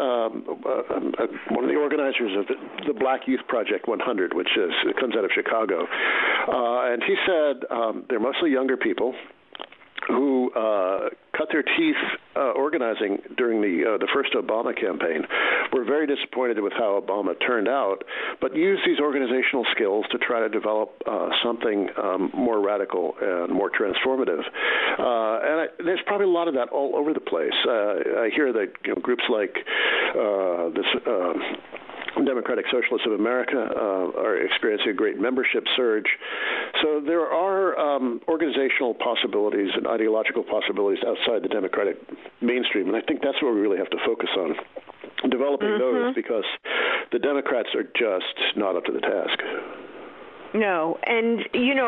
one of the organizers of the Black Youth Project 100, which comes out of Chicago, and he said they're mostly younger people who cut their teeth organizing during the first Obama campaign, were very disappointed with how Obama turned out, but used these organizational skills to try to develop something more radical and more transformative. And there's probably a lot of that all over the place. I hear that groups like this Democratic Socialists of America are experiencing a great membership surge. So there are organizational possibilities and ideological possibilities outside the Democratic mainstream, and I think that's what we really have to focus on, developing those, because the Democrats are just not up to the task. No, and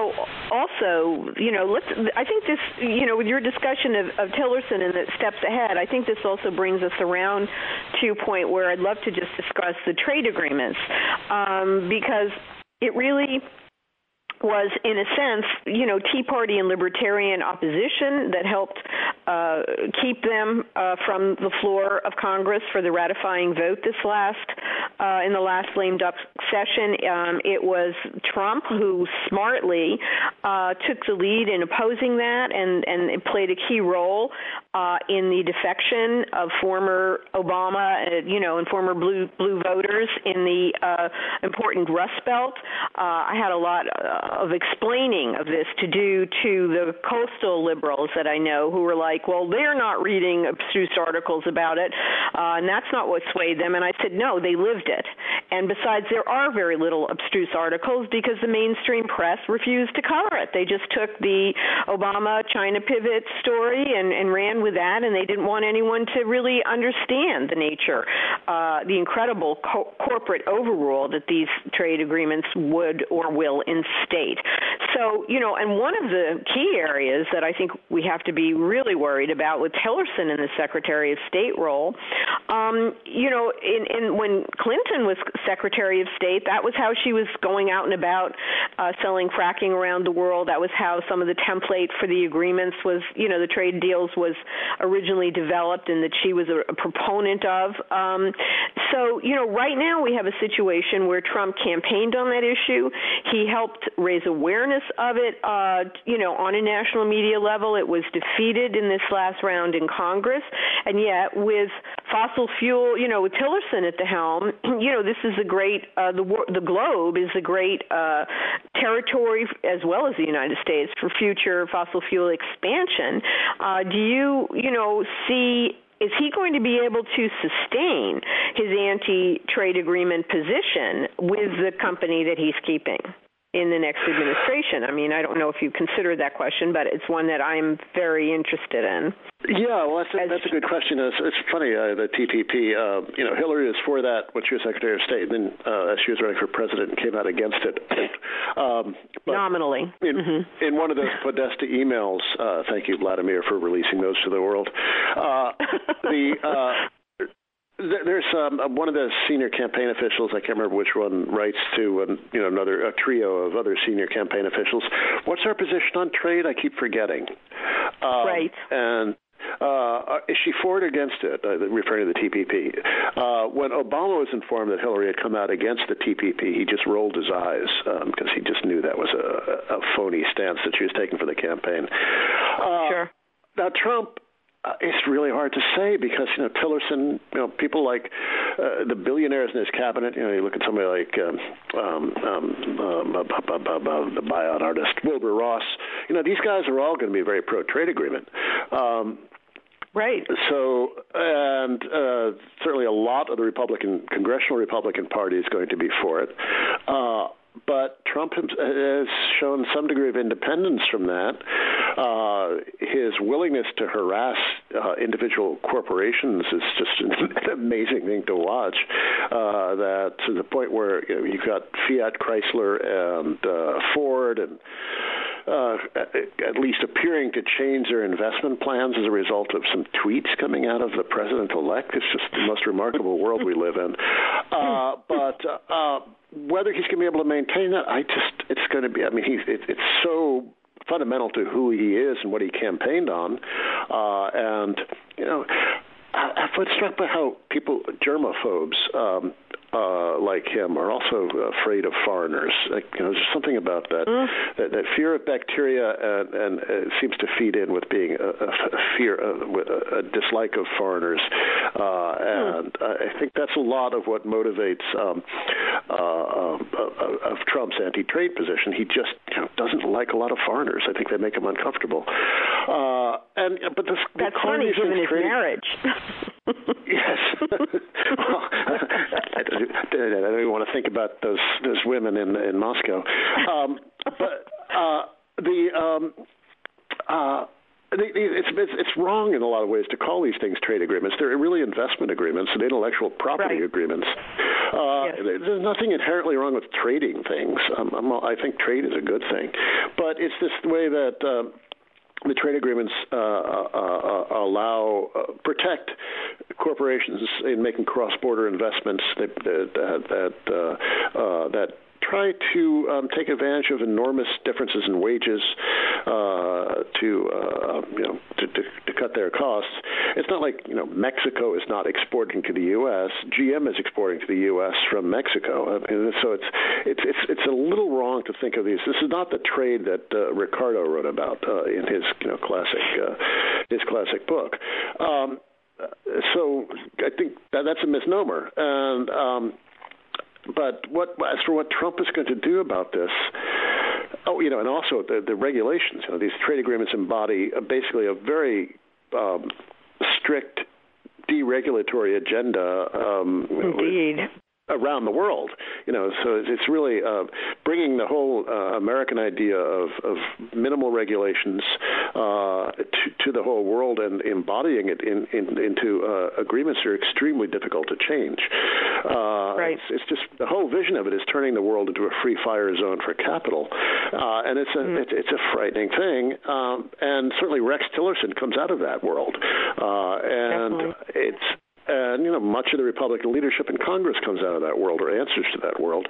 also, I think this, with your discussion of Tillerson and the steps ahead, I think this also brings us around to a point where I'd love to just discuss the trade agreements, because it really was, in a sense, Tea Party and Libertarian opposition that helped keep them from the floor of Congress for the ratifying vote in the last lame duck session. It was Trump who smartly took the lead in opposing that and it played a key role in the defection of former Obama, and former blue voters in the important Rust Belt. I had a lot of explaining of this to do to the coastal liberals that I know who were like, well, they're not reading abstruse articles about it, and that's not what swayed them. And I said, no, they lived it. And besides, there are very little abstruse articles because the mainstream press refused to cover it. They just took the Obama-China pivot story and ran with that, and they didn't want anyone to really understand the nature, the incredible corporate overrule that these trade agreements would or will instate. So, and one of the key areas that I think we have to be really worried about with Tillerson in the Secretary of State role, when Clinton was Secretary of State, that was how she was going out and about selling fracking around the world. That was how some of the template for the agreements was, the trade deals was originally developed and that she was a proponent of. So, right now we have a situation where Trump campaigned on that issue. He helped raise awareness of it, on a national media level. It was defeated in this last round in Congress. And yet with fossil fuel, with Tillerson at the helm, this is a great, the globe is a great territory as well as the United States for future fossil fuel expansion. Do you, see, is he going to be able to sustain his anti-trade agreement position with the company that he's keeping in the next administration? I mean, I don't know if you consider that question, but it's one that I'm very interested in. Yeah, well, that's a good question. It's funny, the TPP, Hillary was for that when she was Secretary of State, and then as she was running for president, came out against it. Nominally. In one of those Podesta emails, thank you, Vladimir, for releasing those to the world, There's one of the senior campaign officials, I can't remember which one, writes to a trio of other senior campaign officials. What's our position on trade? I keep forgetting. Right. And is she for or against it, referring to the TPP? When Obama was informed that Hillary had come out against the TPP, he just rolled his eyes because he just knew that was a phony stance that she was taking for the campaign. Sure. Now, Trump, it's really hard to say because, Tillerson, people like the billionaires in his cabinet, you look at somebody like the buyout artist, Wilbur Ross, these guys are all going to be very pro-trade agreement. Right. So, and certainly a lot of the congressional Republican Party is going to be for it. But Trump has shown some degree of independence from that. His willingness to harass individual corporations is just an amazing thing to watch. That to the point where you've got Fiat Chrysler and Ford and at least appearing to change their investment plans as a result of some tweets coming out of the president-elect. It's just the most remarkable world we live in. But whether he's going to be able to maintain that, it's going to be, it's so fundamental to who he is and what he campaigned on. I've been struck by how people, germaphobes, like him, are also afraid of foreigners. There's something about that that fear of bacteria, and it seems to feed in with being a fear, a dislike of foreigners, and I think that's a lot of what motivates of Trump's anti-trade position. He just doesn't like a lot of foreigners. I think they make him uncomfortable. But that's funny given his marriage. Yes. Well, I don't even want to think about those women in Moscow. It's wrong in a lot of ways to call these things trade agreements. They're really investment agreements and intellectual property agreements. Yes. There's nothing inherently wrong with trading things. I think trade is a good thing, but it's this way that. The trade agreements protect corporations in making cross-border investments that try to take advantage of enormous differences in wages to cut their costs. It's not like Mexico is not exporting to the U.S. GM is exporting to the U.S. from Mexico, so it's a little wrong to think of these. This is not the trade that Ricardo wrote about in his classic book. So I think that's a misnomer. And but as for what Trump is going to do about this, and also the regulations, these trade agreements embody basically a very strict deregulatory agenda. Indeed. Around the world, so it's really bringing the whole American idea of minimal regulations to the whole world and embodying it into agreements that are extremely difficult to change. Right. It's just the whole vision of it is turning the world into a free fire zone for capital, and it's a frightening thing. And certainly Rex Tillerson comes out of that world, and Definitely. And, much of the Republican leadership in Congress comes out of that world or answers to that world.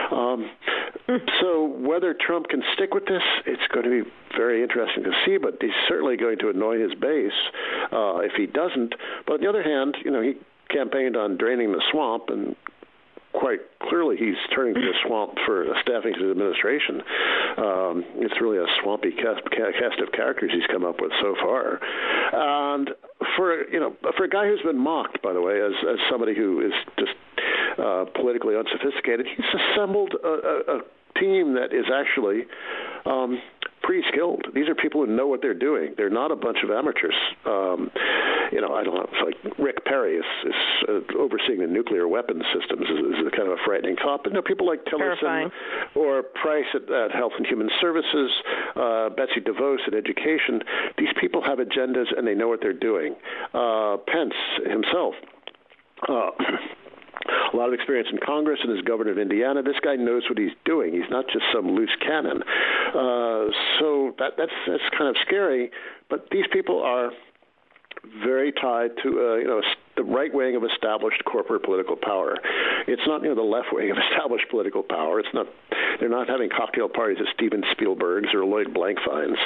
So whether Trump can stick with this, it's going to be very interesting to see, but he's certainly going to annoy his base if he doesn't. But on the other hand, he campaigned on draining the swamp, and quite clearly he's turning to the swamp for staffing his administration. It's really a swampy cast of characters he's come up with so far. And for a guy who's been mocked, by the way, as somebody who is just politically unsophisticated, he's assembled a team that is actually pretty skilled. These are people who know what they're doing. They're not a bunch of amateurs. I don't know. It's like Rick Perry is overseeing the nuclear weapons systems is kind of a frightening thought. But people like Tillerson or Price at Health and Human Services, Betsy DeVos at Education, these people have agendas and they know what they're doing. Pence himself. A lot of experience in Congress and as governor of Indiana. This guy knows what he's doing. He's not just some loose cannon. So that's kind of scary. But these people are very tied to the right wing of established corporate political power. It's not the left wing of established political power. It's not. They're not having cocktail parties at Steven Spielberg's or Lloyd Blankfein's.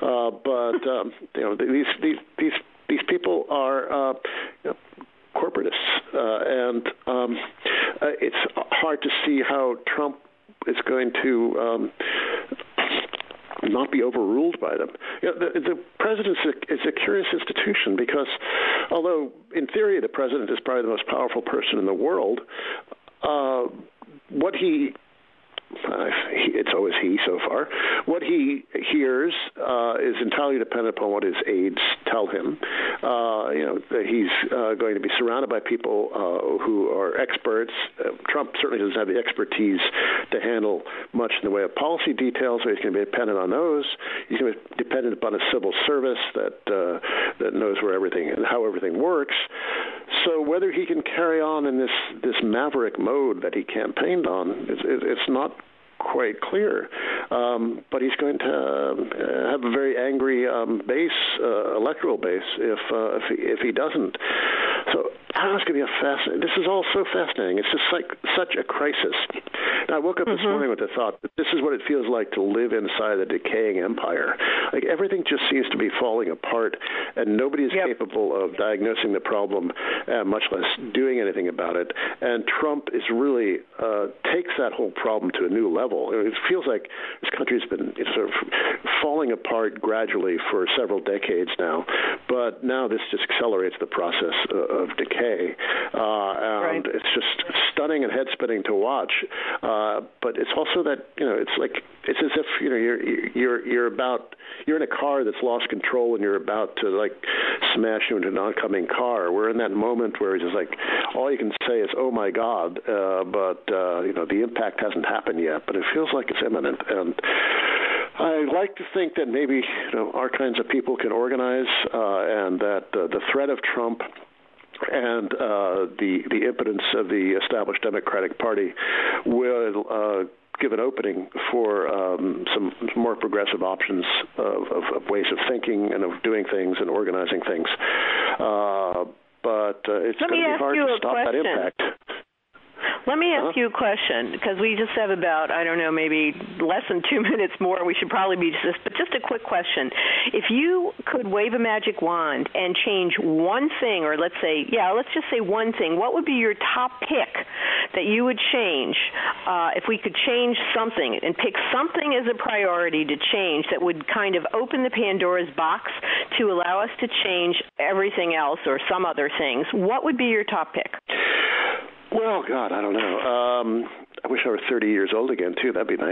These people are corporatists, and it's hard to see how Trump is going to not be overruled by them. The presidency is a curious institution because, although in theory the president is probably the most powerful person in the world, it's always he so far. What he hears is entirely dependent upon what his aides tell him. That he's going to be surrounded by people who are experts. Trump certainly doesn't have the expertise to handle much in the way of policy details, so he's going to be dependent on those. He's going to be dependent upon a civil service that knows where everything and how everything works. So whether he can carry on in this maverick mode that he campaigned on, it's not quite clear. But he's going to have a very angry electoral base if he doesn't. So it's going to be fascinating. This is all so fascinating. It's just like such a crisis. And I woke up this morning with the thought that this is what it feels like to live inside a decaying empire. Like everything just seems to be falling apart, and nobody is capable of diagnosing the problem, much less doing anything about it. And Trump is really takes that whole problem to a new level. It feels like this country has been sort of falling apart gradually for several decades now, but now this just accelerates the process of decay, and it's just stunning and head-spinning to watch. But it's also that it's as if you're in a car that's lost control and you're about to smash into an oncoming car. We're in that moment where it's just all you can say is "Oh my God," but the impact hasn't happened yet. But it feels like it's imminent, and I like to think that maybe our kinds of people can organize, and that the threat of Trump and the impotence of the established Democratic Party will give an opening for some more progressive options of ways of thinking and of doing things and organizing things. But it's going to be hard to stop that impact. Let me ask you a question, because we just have about, maybe less than 2 minutes more. We should probably be but just a quick question. If you could wave a magic wand and change one thing, or let's just say one thing, what would be your top pick that you would change if we could change something and pick something as a priority to change that would kind of open the Pandora's box to allow us to change everything else or some other things? What would be your top pick? Well, God, I don't know. I wish I were 30 years old again, too. That'd be nice.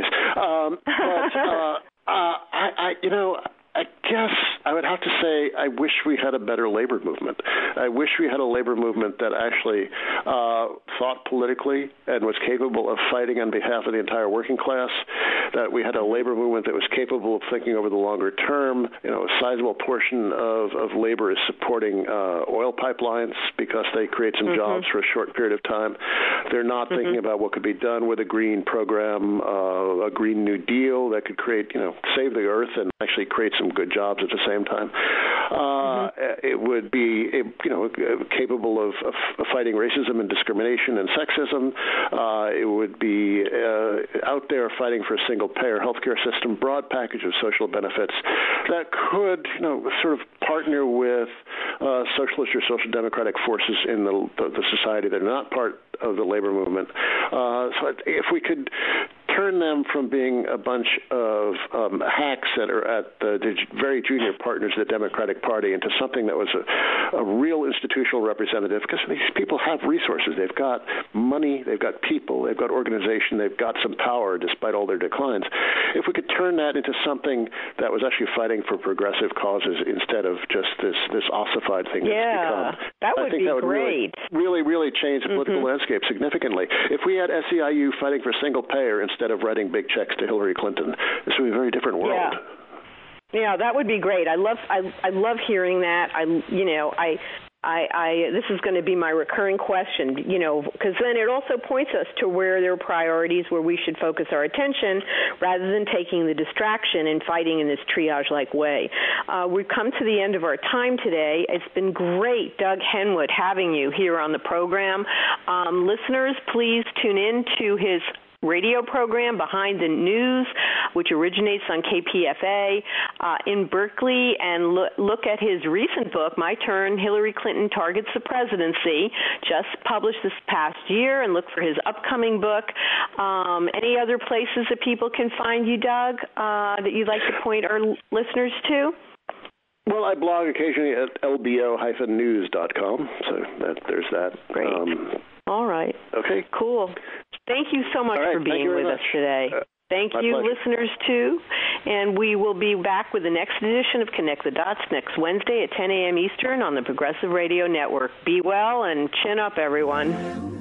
I guess I would have to say I wish we had a better labor movement. I wish we had a labor movement that actually thought politically and was capable of fighting on behalf of the entire working class, that we had a labor movement that was capable of thinking over the longer term. A sizable portion of labor is supporting oil pipelines because they create some jobs for a short period of time. They're not thinking about what could be done with a green program, a Green New Deal that could create, save the earth and actually create some good jobs at the same time. It would be, capable of fighting racism and discrimination and sexism. It would be out there fighting for a single-payer healthcare system, broad package of social benefits that could, sort of partner with socialist or social democratic forces in the society that are not part of the labor movement. So if we could turn them from being a bunch of hacks that are at the very junior partners of the Democratic Party into something that was a real institutional representative, because these people have resources. They've got money, they've got people, they've got organization, they've got some power despite all their declines. If we could turn that into something that was actually fighting for progressive causes instead of just this ossified thing that's become. That would be great. Really change the political landscape significantly. If we had SEIU fighting for single payer instead of writing big checks to Hillary Clinton, this would be a very different world. Yeah, that would be great. I love hearing that. this is going to be my recurring question, because then it also points us to where there are priorities where we should focus our attention rather than taking the distraction and fighting in this triage-like way. We've come to the end of our time today. It's been great, Doug Henwood, having you here on the program. Listeners, please tune in to his radio program, Behind the News, which originates on KPFA in Berkeley, and look at his recent book, My Turn, Hillary Clinton Targets the Presidency, just published this past year, and look for his upcoming book. Any other places that people can find you, Doug, that you'd like to point our listeners to? Well, I blog occasionally at lbo-news.com, so there's that. Great. All right. Okay. Cool. Thank you so much for being with us today. Thank you, pleasure. Listeners, too. And we will be back with the next edition of Connect the Dots next Wednesday at 10 a.m. Eastern on the Progressive Radio Network. Be well and chin up, everyone.